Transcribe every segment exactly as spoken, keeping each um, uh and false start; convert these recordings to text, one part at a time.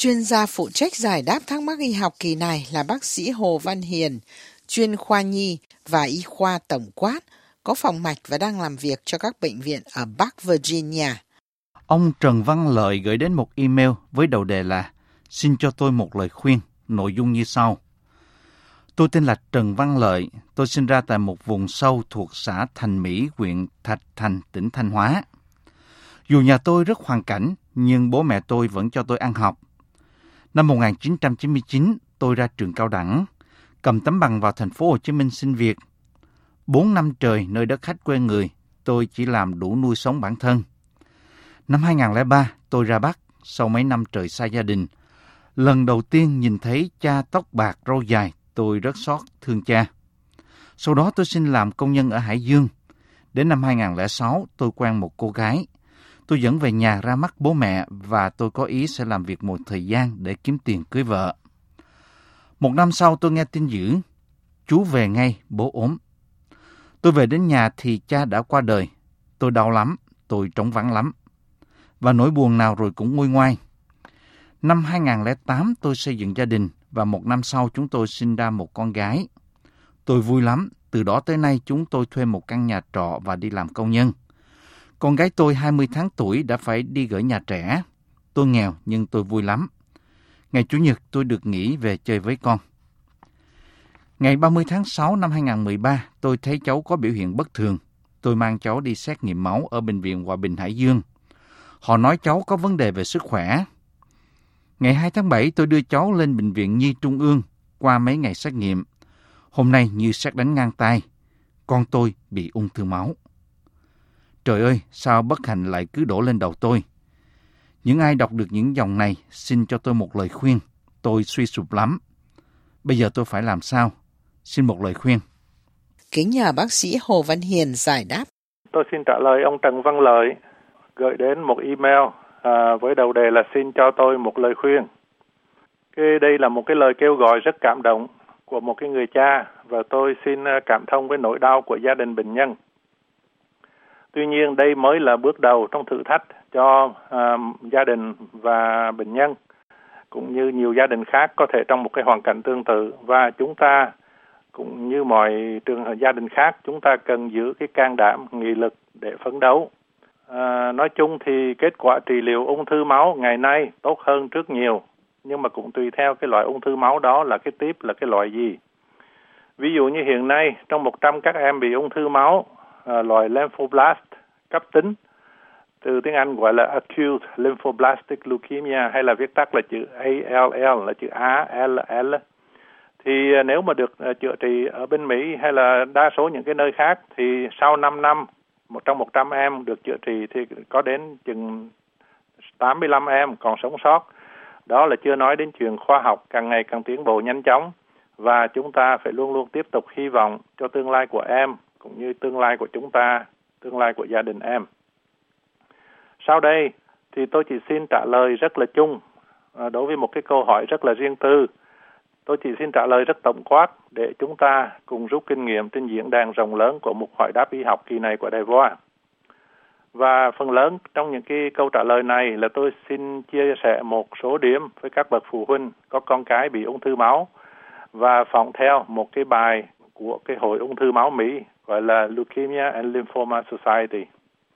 Chuyên gia phụ trách giải đáp thắc mắc y học kỳ này là bác sĩ Hồ Văn Hiền, chuyên khoa nhi và y khoa tổng quát, có phòng mạch và đang làm việc cho các bệnh viện ở Bắc Virginia. Ông Trần Văn Lợi gửi đến một email với đầu đề là "Xin cho tôi một lời khuyên", nội dung như sau. Tôi tên là Trần Văn Lợi, tôi sinh ra tại một vùng sâu thuộc xã Thành Mỹ, huyện Thạch Thành, tỉnh Thanh Hóa. Dù nhà tôi rất hoàn cảnh, nhưng bố mẹ tôi vẫn cho tôi ăn học. Năm một nghìn chín trăm chín mươi chín, tôi ra trường cao đẳng, cầm tấm bằng vào thành phố Hồ Chí Minh xin việc. Bốn năm trời nơi đất khách quê người, tôi chỉ làm đủ nuôi sống bản thân. Năm hai không không ba, tôi ra Bắc, sau mấy năm trời xa gia đình. Lần đầu tiên nhìn thấy cha tóc bạc râu dài, tôi rất xót thương cha. Sau đó tôi xin làm công nhân ở Hải Dương. Đến năm hai không không sáu, tôi quen một cô gái. Tôi dẫn về nhà ra mắt bố mẹ và tôi có ý sẽ làm việc một thời gian để kiếm tiền cưới vợ. Một năm sau tôi nghe tin dữ, chú về ngay, bố ốm. Tôi về đến nhà thì cha đã qua đời. Tôi đau lắm, tôi trống vắng lắm. Và nỗi buồn nào rồi cũng nguôi ngoai. Năm hai không không tám tôi xây dựng gia đình và một năm sau chúng tôi sinh ra một con gái. Tôi vui lắm, từ đó tới nay chúng tôi thuê một căn nhà trọ và đi làm công nhân. Con gái tôi hai mươi tháng tuổi đã phải đi gửi nhà trẻ. Tôi nghèo nhưng tôi vui lắm. Ngày Chủ nhật tôi được nghỉ về chơi với con. Ngày ba mươi tháng sáu năm hai không một ba, tôi thấy cháu có biểu hiện bất thường. Tôi mang cháu đi xét nghiệm máu ở Bệnh viện Hòa Bình Hải Dương. Họ nói cháu có vấn đề về sức khỏe. Ngày hai tháng bảy tôi đưa cháu lên Bệnh viện Nhi Trung ương qua mấy ngày xét nghiệm. Hôm nay như sét đánh ngang tai, con tôi bị ung thư máu. Trời ơi, sao bất hạnh lại cứ đổ lên đầu tôi? Những ai đọc được những dòng này, xin cho tôi một lời khuyên. Tôi suy sụp lắm. Bây giờ tôi phải làm sao? Xin một lời khuyên. Kính nhờ bác sĩ Hồ Văn Hiền giải đáp. Tôi xin trả lời ông Trần Văn Lợi gửi đến một email à, với đầu đề là xin cho tôi một lời khuyên. Cái đây là một cái lời kêu gọi rất cảm động của một cái người cha và tôi xin cảm thông với nỗi đau của gia đình bệnh nhân. Tuy nhiên đây mới là bước đầu trong thử thách cho à, gia đình và bệnh nhân cũng như nhiều gia đình khác có thể trong một cái hoàn cảnh tương tự, và chúng ta cũng như mọi trường hợp gia đình khác chúng ta cần giữ cái can đảm, nghị lực để phấn đấu. À, nói chung thì kết quả trị liệu ung thư máu ngày nay tốt hơn trước nhiều, nhưng mà cũng tùy theo cái loại ung thư máu đó là cái tiếp là cái loại gì. Ví dụ như hiện nay trong một trăm các em bị ung thư máu à, loại lymphoblast cấp tính, từ tiếng Anh gọi là acute lymphoblastic leukemia hay là viết tắt là chữ A L L, là chữ A L L, thì nếu mà được uh, chữa trị ở bên Mỹ hay là đa số những cái nơi khác thì sau năm năm một trong một trăm em được chữa trị thì có đến chừng tám mươi lăm em còn sống sót. Đó là chưa nói đến chuyện khoa học càng ngày càng tiến bộ nhanh chóng, và chúng ta phải luôn luôn tiếp tục hy vọng cho tương lai của em cũng như tương lai của chúng ta, tương lai của gia đình em. Sau đây thì tôi chỉ xin trả lời rất là chung à, đối với một cái câu hỏi rất là riêng tư. Tôi chỉ xin trả lời rất tổng quát để chúng ta cùng rút kinh nghiệm trên diễn đàn rộng lớn của mục hỏi đáp y học kỳ này của Đài Voa. Và phần lớn trong những cái câu trả lời này là tôi xin chia sẻ một số điểm với các bậc phụ huynh có con cái bị ung thư máu và phỏng theo một cái bài của cái Hội ung thư máu Mỹ gọi là Leukemia and Lymphoma Society.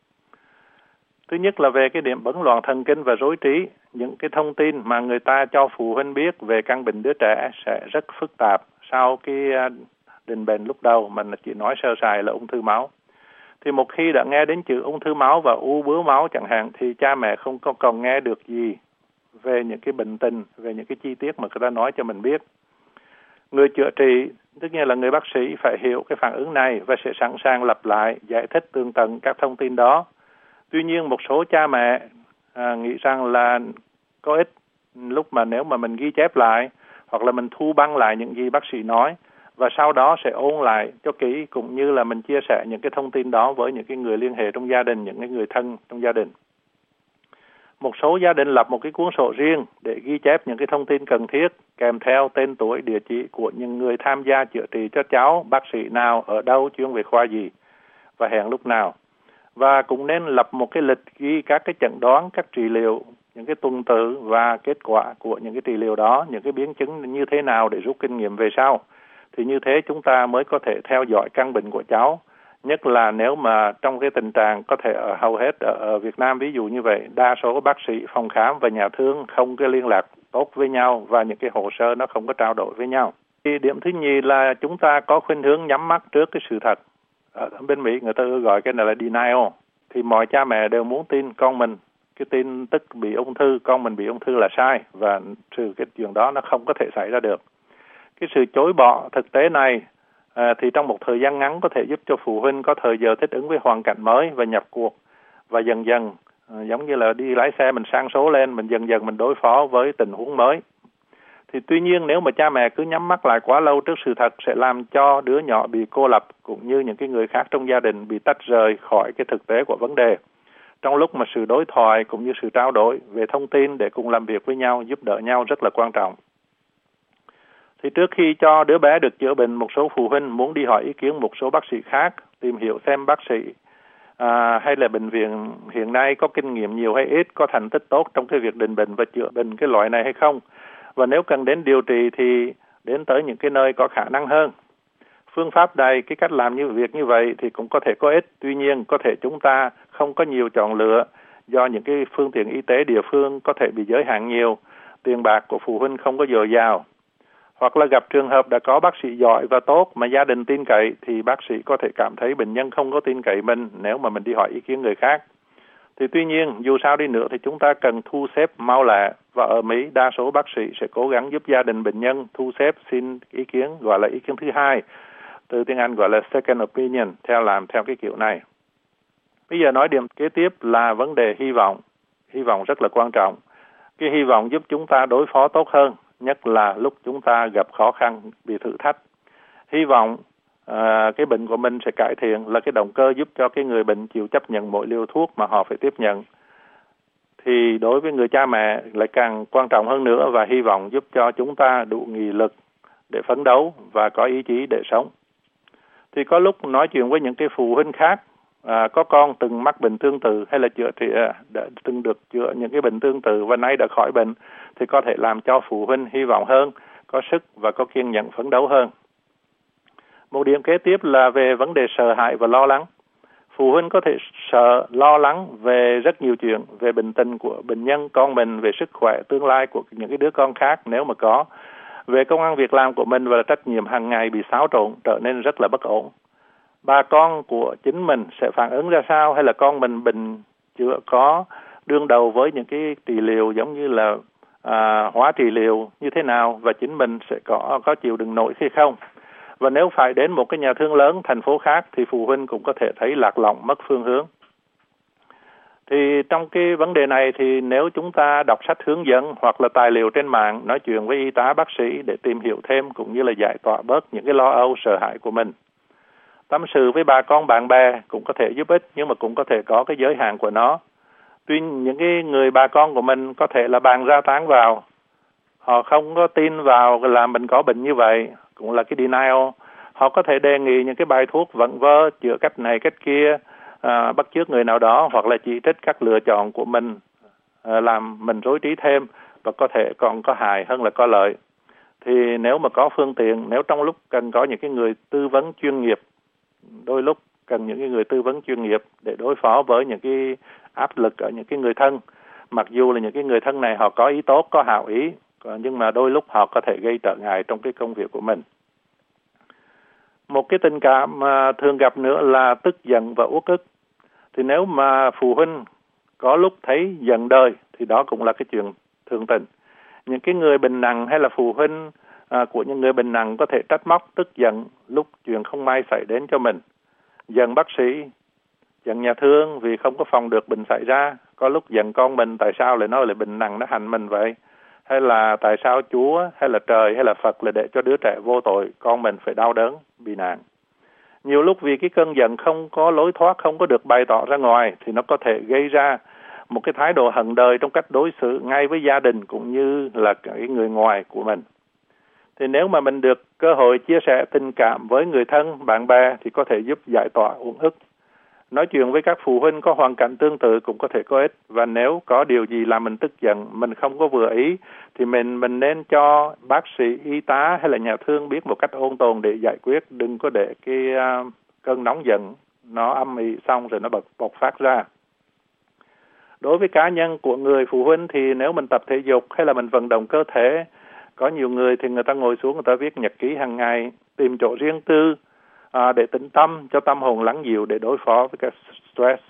Thứ nhất là về cái điểm bấn loạn thần kinh và rối trí. Những cái thông tin mà người ta cho phụ huynh biết về căn bệnh đứa trẻ sẽ rất phức tạp sau cái định bệnh lúc đầu mình chỉ nói sơ sài là ung thư máu. Thì một khi đã nghe đến chữ ung thư máu và u bướu máu chẳng hạn thì cha mẹ không có còn nghe được gì về những cái bệnh tình, về những cái chi tiết mà người ta nói cho mình biết. Người chữa trị, tất nhiên là người bác sĩ, phải hiểu cái phản ứng này và sẽ sẵn sàng lặp lại, giải thích tường tận các thông tin đó. Tuy nhiên một số cha mẹ à, nghĩ rằng là có ích lúc mà nếu mà mình ghi chép lại hoặc là mình thu băng lại những gì bác sĩ nói và sau đó sẽ ôn lại cho kỹ, cũng như là mình chia sẻ những cái thông tin đó với những cái người liên hệ trong gia đình, những cái người thân trong gia đình. Một số gia đình lập một cái cuốn sổ riêng để ghi chép những cái thông tin cần thiết kèm theo tên tuổi, địa chỉ của những người tham gia chữa trị cho cháu, bác sĩ nào, ở đâu, chuyên về khoa gì và hẹn lúc nào. Và cũng nên lập một cái lịch ghi các cái chẩn đoán, các trị liệu những cái tuần tự và kết quả của những cái trị liệu đó, những cái biến chứng như thế nào để rút kinh nghiệm về sau. Thì như thế chúng ta mới có thể theo dõi căn bệnh của cháu. Nhất là nếu mà trong cái tình trạng có thể ở hầu hết ở, ở Việt Nam ví dụ như vậy, đa số bác sĩ phòng khám và nhà thương không có liên lạc tốt với nhau và những cái hồ sơ nó không có trao đổi với nhau. Thì điểm thứ nhì là chúng ta có khuynh hướng nhắm mắt trước cái sự thật. Ở bên Mỹ người ta gọi cái này là denial. Thì mọi cha mẹ đều muốn tin con mình cái tin tức bị ung thư, con mình bị ung thư là sai và sự cái chuyện đó nó không có thể xảy ra được. Cái sự chối bỏ thực tế này à, thì trong một thời gian ngắn có thể giúp cho phụ huynh có thời giờ thích ứng với hoàn cảnh mới và nhập cuộc và dần dần à, giống như là đi lái xe mình sang số lên, mình dần dần mình đối phó với tình huống mới. Thì tuy nhiên nếu mà cha mẹ cứ nhắm mắt lại quá lâu trước sự thật sẽ làm cho đứa nhỏ bị cô lập cũng như những cái người khác trong gia đình bị tách rời khỏi cái thực tế của vấn đề. Trong lúc mà sự đối thoại cũng như sự trao đổi về thông tin để cùng làm việc với nhau, giúp đỡ nhau rất là quan trọng. Thì trước khi cho đứa bé được chữa bệnh, một số phụ huynh muốn đi hỏi ý kiến một số bác sĩ khác, tìm hiểu xem bác sĩ à, hay là bệnh viện hiện nay có kinh nghiệm nhiều hay ít, có thành tích tốt trong cái việc định bệnh và chữa bệnh cái loại này hay không. Và nếu cần đến điều trị thì đến tới những cái nơi có khả năng hơn. Phương pháp này, cái cách làm như việc như vậy thì cũng có thể có ích. Tuy nhiên, có thể chúng ta không có nhiều chọn lựa do những cái phương tiện y tế địa phương có thể bị giới hạn nhiều, tiền bạc của phụ huynh không có dồi dào. Hoặc là gặp trường hợp đã có bác sĩ giỏi và tốt mà gia đình tin cậy thì bác sĩ có thể cảm thấy bệnh nhân không có tin cậy mình nếu mà mình đi hỏi ý kiến người khác. Thì tuy nhiên, dù sao đi nữa thì chúng ta cần thu xếp mau lẹ, và ở Mỹ đa số bác sĩ sẽ cố gắng giúp gia đình bệnh nhân thu xếp xin ý kiến, gọi là ý kiến thứ hai, từ tiếng Anh gọi là second opinion, theo làm theo cái kiểu này. Bây giờ nói điểm kế tiếp là vấn đề hy vọng. Hy vọng rất là quan trọng. Cái hy vọng giúp chúng ta đối phó tốt hơn, nhất là lúc chúng ta gặp khó khăn, bị thử thách. Hy vọng à, cái bệnh của mình sẽ cải thiện là cái động cơ giúp cho cái người bệnh chịu chấp nhận mỗi liều thuốc mà họ phải tiếp nhận. Thì đối với người cha mẹ lại càng quan trọng hơn nữa, và hy vọng giúp cho chúng ta đủ nghị lực để phấn đấu và có ý chí để sống. Thì có lúc nói chuyện với những cái phụ huynh khác à, có con từng mắc bệnh tương tự hay là chữa trị à, đã từng được chữa những cái bệnh tương tự và nay đã khỏi bệnh, thì có thể làm cho phụ huynh hy vọng hơn, có sức và có kiên nhẫn phấn đấu hơn. Một điểm kế tiếp là về vấn đề sợ hãi và lo lắng. Phụ huynh có thể sợ, lo lắng về rất nhiều chuyện, về bệnh tình của bệnh nhân, con mình, về sức khỏe, tương lai của những cái đứa con khác nếu mà có, về công ăn việc làm của mình và trách nhiệm hàng ngày bị xáo trộn, trở nên rất là bất ổn. Bà con của chính mình sẽ phản ứng ra sao, hay là con mình bệnh chưa có đương đầu với những cái trị liệu giống như là à, hóa trị liệu như thế nào, và chính mình sẽ có có chịu đựng nổi hay không. Và nếu phải đến một cái nhà thương lớn, thành phố khác thì phụ huynh cũng có thể thấy lạc lõng, mất phương hướng. Thì trong cái vấn đề này thì nếu chúng ta đọc sách hướng dẫn hoặc là tài liệu trên mạng, nói chuyện với y tá, bác sĩ để tìm hiểu thêm cũng như là giải tỏa bớt những cái lo âu, sợ hãi của mình. Tâm sự với bà con, bạn bè cũng có thể giúp ích, nhưng mà cũng có thể có cái giới hạn của nó. Tuy những cái người bà con của mình có thể là bàn ra tán vào, họ không có tin vào là mình có bệnh như vậy, cũng là cái denial. Họ có thể đề nghị những cái bài thuốc vẩn vơ, chữa cách này cách kia, à, bắt chước người nào đó, hoặc là chỉ trích các lựa chọn của mình, à, làm mình rối trí thêm, và có thể còn có hại hơn là có lợi. Thì nếu mà có phương tiện, nếu trong lúc cần có những cái người tư vấn chuyên nghiệp, đôi lúc cần những cái người tư vấn chuyên nghiệp để đối phó với những cái áp lực ở những cái người thân. Mặc dù là những cái người thân này họ có ý tốt, có hảo ý, nhưng mà đôi lúc họ có thể gây trở ngại trong cái công việc của mình. Một cái tình cảm mà thường gặp nữa là tức giận và uất ức. Thì nếu mà phụ huynh có lúc thấy giận đời thì đó cũng là cái chuyện thường tình. Những cái người bệnh nặng hay là phụ huynh à, của những người bệnh nặng có thể trách móc, tức giận lúc chuyện không may xảy đến cho mình. Giận bác sĩ, giận nhà thương vì không có phòng được bệnh xảy ra. Có lúc giận con mình, tại sao lại nói là bệnh nặng nó hành mình vậy? Hay là tại sao Chúa hay là trời hay là Phật là để cho đứa trẻ vô tội con mình phải đau đớn, bị nạn. Nhiều lúc vì cái cơn giận không có lối thoát, không có được bày tỏ ra ngoài thì nó có thể gây ra một cái thái độ hận đời trong cách đối xử ngay với gia đình cũng như là cái người ngoài của mình. Thì nếu mà mình được cơ hội chia sẻ tình cảm với người thân, bạn bè thì có thể giúp giải tỏa uất ức. Nói chuyện với các phụ huynh có hoàn cảnh tương tự cũng có thể có ích, và nếu có điều gì làm mình tức giận, mình không có vừa ý, thì mình mình nên cho bác sĩ, y tá hay là nhà thương biết một cách ôn tồn để giải quyết, đừng có để cái uh, cơn nóng giận nó âm ỉ xong rồi nó bật bộc phát ra. Đối với cá nhân của người phụ huynh thì nếu mình tập thể dục hay là mình vận động cơ thể, có nhiều người thì người ta ngồi xuống, người ta viết nhật ký hàng ngày, tìm chỗ riêng tư à, để tĩnh tâm, cho tâm hồn lắng dịu để đối phó với cái stress.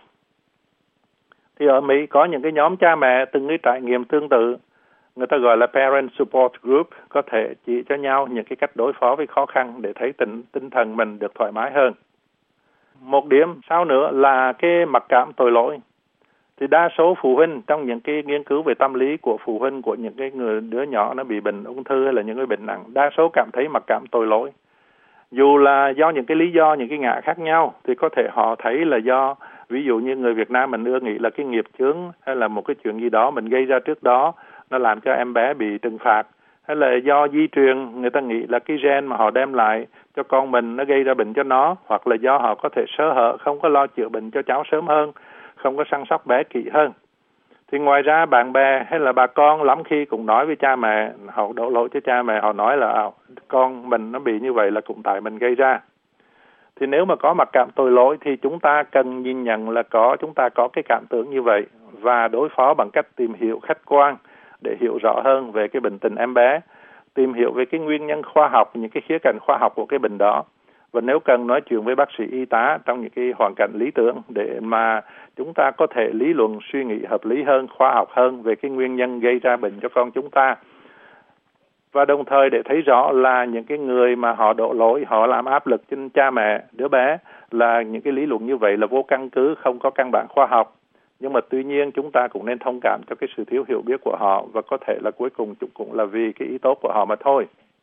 Thì ở Mỹ có những cái nhóm cha mẹ từng cái trải nghiệm tương tự, người ta gọi là Parent Support Group, có thể chỉ cho nhau những cái cách đối phó với khó khăn để thấy tinh, tinh thần mình được thoải mái hơn. Một điểm sau nữa là cái mặc cảm tội lỗi. Thì đa số phụ huynh trong những cái nghiên cứu về tâm lý của phụ huynh của những cái người đứa nhỏ nó bị bệnh ung thư hay là những cái bệnh nặng, đa số cảm thấy mặc cảm tội lỗi. Dù là do những cái lý do, những cái ngã khác nhau, thì có thể họ thấy là do, ví dụ như người Việt Nam mình ưa nghĩ là cái nghiệp chướng hay là một cái chuyện gì đó mình gây ra trước đó nó làm cho em bé bị trừng phạt, hay là do di truyền, người ta nghĩ là cái gen mà họ đem lại cho con mình nó gây ra bệnh cho nó, hoặc là do họ có thể sơ hở, không có lo chữa bệnh cho cháu sớm hơn, không có săn sóc bé kỹ hơn. Thì ngoài ra bạn bè hay là bà con lắm khi cũng nói với cha mẹ, họ đổ lỗi cho cha mẹ, họ nói là à, con mình nó bị như vậy là cũng tại mình gây ra. Thì nếu mà có mặc cảm tội lỗi thì chúng ta cần nhìn nhận là có chúng ta có cái cảm tưởng như vậy và đối phó bằng cách tìm hiểu khách quan để hiểu rõ hơn về cái bệnh tình em bé, tìm hiểu về cái nguyên nhân khoa học, những cái khía cạnh khoa học của cái bệnh đó. Và nếu cần nói chuyện với bác sĩ y tá trong những cái hoàn cảnh lý tưởng để mà chúng ta có thể lý luận suy nghĩ hợp lý hơn, khoa học hơn về cái nguyên nhân gây ra bệnh cho con chúng ta. Và đồng thời để thấy rõ là những cái người mà họ đổ lỗi, họ làm áp lực trên cha mẹ, đứa bé là những cái lý luận như vậy là vô căn cứ, không có căn bản khoa học. Nhưng mà tuy nhiên chúng ta cũng nên thông cảm cho cái sự thiếu hiểu biết của họ, và có thể là cuối cùng cũng là vì cái ý tốt của họ mà thôi.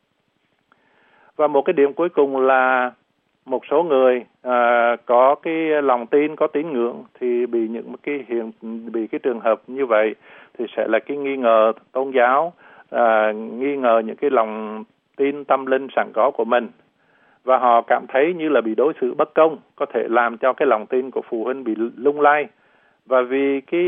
Và một cái điểm cuối cùng là một số người à, có cái lòng tin, có tín ngưỡng thì bị những cái hiện bị cái trường hợp như vậy thì sẽ là cái nghi ngờ tôn giáo, à, nghi ngờ những cái lòng tin tâm linh sẵn có của mình, và họ cảm thấy như là bị đối xử bất công, có thể làm cho cái lòng tin của phụ huynh bị lung lay. Và vì cái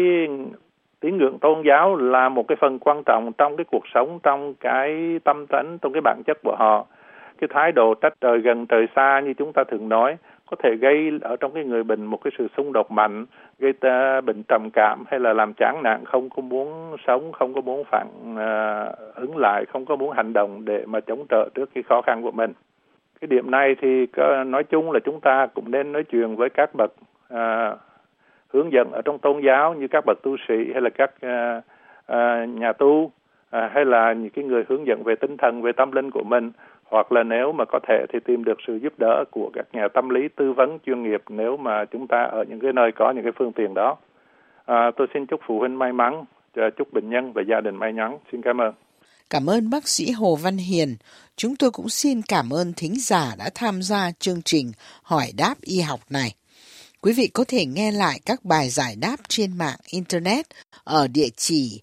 tín ngưỡng tôn giáo là một cái phần quan trọng trong cái cuộc sống, trong cái tâm tánh, trong cái bản chất của họ, cái thái độ trách trời gần trời xa như chúng ta thường nói có thể gây ở trong cái người bệnh một cái sự xung đột mạnh, gây ta bệnh trầm cảm hay là làm chán nản, không có muốn sống, không có muốn phản uh, ứng lại, không có muốn hành động để mà chống trợ trước cái khó khăn của mình. Cái điểm này thì nói chung là chúng ta cũng nên nói chuyện với các bậc uh, hướng dẫn ở trong tôn giáo như các bậc tu sĩ hay là các uh, uh, nhà tu, À, hay là những cái người hướng dẫn về tinh thần, về tâm linh của mình, hoặc là nếu mà có thể thì tìm được sự giúp đỡ của các nhà tâm lý tư vấn chuyên nghiệp nếu mà chúng ta ở những cái nơi có những cái phương tiện đó. À, tôi xin chúc phụ huynh may mắn, chúc bệnh nhân và gia đình may mắn. Xin cảm ơn. Cảm ơn bác sĩ Hồ Văn Hiền. Chúng tôi cũng xin cảm ơn thính giả đã tham gia chương trình Hỏi đáp y học này. Quý vị có thể nghe lại các bài giải đáp trên mạng Internet ở địa chỉ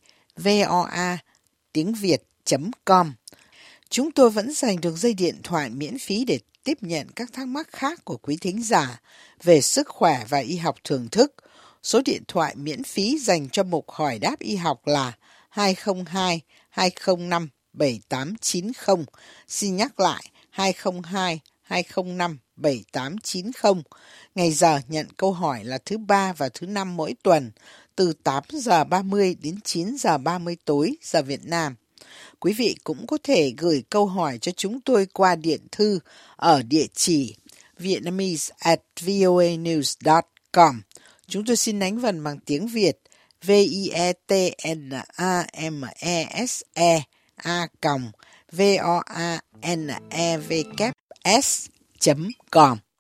voa tiếng việt chấm com. Chúng tôi vẫn dành được dây điện thoại miễn phí để tiếp nhận các thắc mắc khác của quý thính giả về sức khỏe và y học thưởng thức. Số điện thoại miễn phí dành cho mục hỏi đáp y học là hai không hai hai không năm bảy tám chín không. Xin nhắc lại hai không hai hai không năm bảy tám chín không. Ngày giờ nhận câu hỏi là thứ ba và thứ năm mỗi tuần, từ tám giờ ba mươi đến chín giờ ba mươi tối giờ Việt Nam. Quý vị cũng có thể gửi câu hỏi cho chúng tôi qua điện thư ở địa chỉ vietnamese at voanews dot com. Chúng tôi xin đánh vần bằng tiếng Việt v i e t n a m e s e a v o a n e v s chấm com.